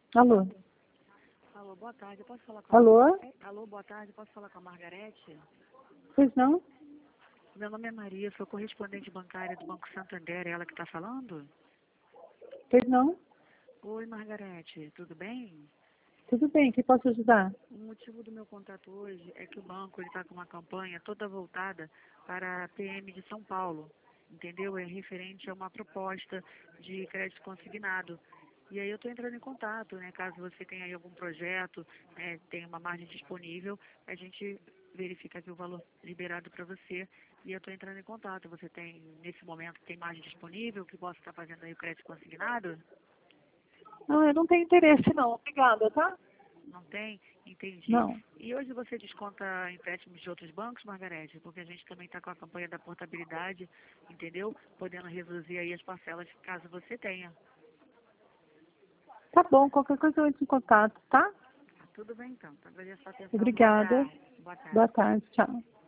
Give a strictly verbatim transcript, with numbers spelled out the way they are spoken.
Alô? Alô, boa tarde, eu posso falar com a... Alô? Alô, boa tarde, posso falar com a Margarete? Pois não? Meu nome é Maria, sou correspondente bancária do Banco Santander, é ela que está falando? Pois não? Oi, Margarete, tudo bem? Tudo bem, que posso ajudar? O motivo do meu contato hoje é que o banco está com uma campanha toda voltada para a P M de São Paulo, entendeu? É referente a uma proposta de crédito consignado. E aí eu estou entrando em contato, né? Caso você tenha aí algum projeto, né, tenha uma margem disponível, a gente verifica aqui o valor liberado para você e eu estou entrando em contato. Você tem, nesse momento, tem margem disponível que possa estar fazendo aí o crédito consignado? Não, eu não tenho interesse não. Obrigada, tá? Não tem? Entendi. Não. E hoje você desconta empréstimos de outros bancos, Margarete? Porque a gente também está com a campanha da portabilidade, entendeu? Podendo reduzir aí as parcelas caso você tenha. Tá bom, qualquer coisa eu entro em contato, tá? Tudo bem então. Agradeço a sua atenção. Boa Obrigada. tarde. Boa tarde. Boa tarde, tchau.